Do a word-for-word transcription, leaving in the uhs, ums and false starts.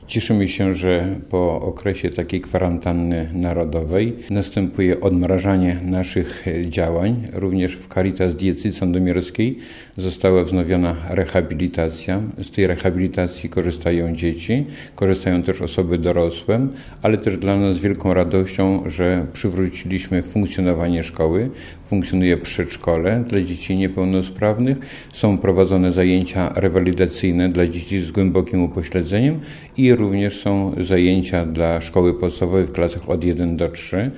Cieszymy się, że po okresie takiej kwarantanny narodowej następuje odmrażanie naszych działań. Również w Caritas Diecezji Sandomierskiej została wznowiona rehabilitacja. Z tej rehabilitacji korzystają dzieci, korzystają też osoby dorosłe, ale też dla nas wielką radością, że przywróciliśmy funkcjonowanie szkoły. Funkcjonuje przedszkole dla dzieci niepełnosprawnych. Są prowadzone zajęcia rewalidacyjne dla dzieci z głębokim upośledzeniem i również są zajęcia dla szkoły podstawowej w klasach od jeden do trzech.